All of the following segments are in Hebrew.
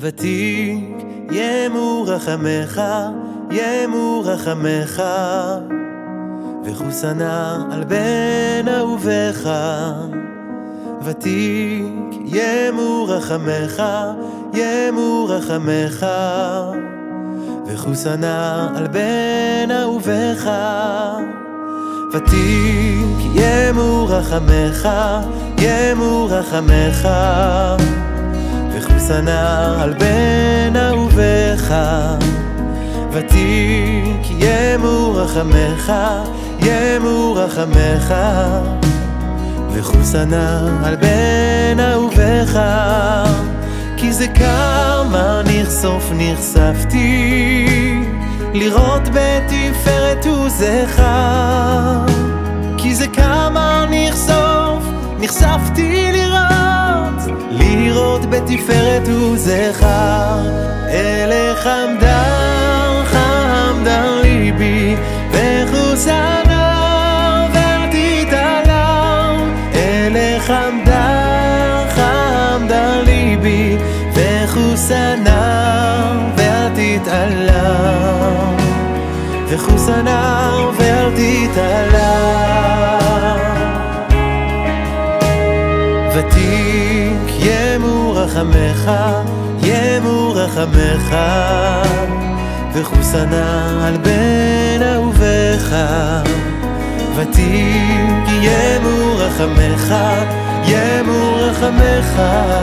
ותיק ימו רחמך, ימו רחמך, וחוסנה על בן אהובך. ותיק ימו רחמך, ימו רחמך, וחוסנה על בן אהובך. ותיק ימו רחמך, ימו רחמך, וחוסנה על בן אהובך. ותיק ימו רחמך, ימו רחמך, וחוסנה על בן אהובך. כי זה כמה נחשפתי לראות בתפארת עוזך. כי זה כמה נחשפתי לראות בתפארת עוזך. אלך חמדר ליבי וחוסנה ואל תתעלם. אלך חמדר ליבי וחוסנה ואל תתעלם, וחוסנה ואל תתעלם. ותיק ימו רחמך, ימו רחמך, וחוסנה על בן אהובך. ותיק ימו רחמך, ימו רחמך,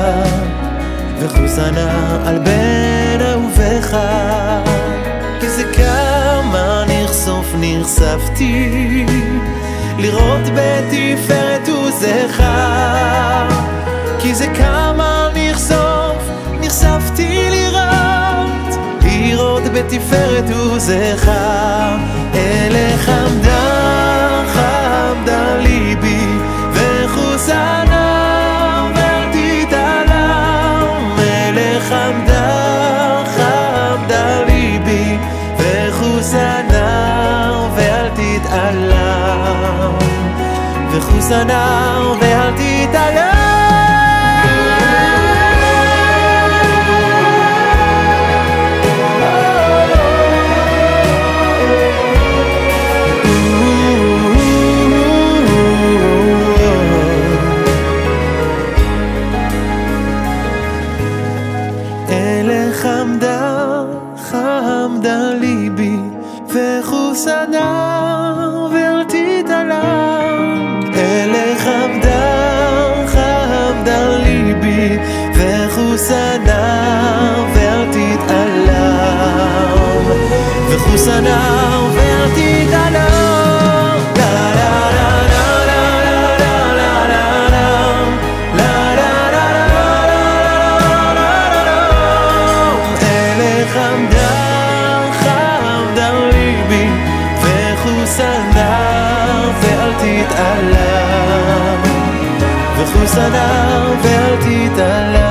וחוסנה על בן אהובך. כי זה כמה נחשפתי לראות בתפארת עוזך. כי זה כמה נחשפתי לראות בתפארת עוזך. אלך חמדר ליבי וחוסנה ואל תתעלם. אלך חמדר ליבי וחוסנה ואל תתעלם, וחוסנה ואל תתעלם. חמדר ליבי וחוסנה ואל תתעלם. אלך חמדר ליבי וחוסנה ואל תתעלם, וחוסנה ואל תתעלם. חמדר ליבי וחוסנה ואל תתעלם, וחוסנה ואל תתעלם.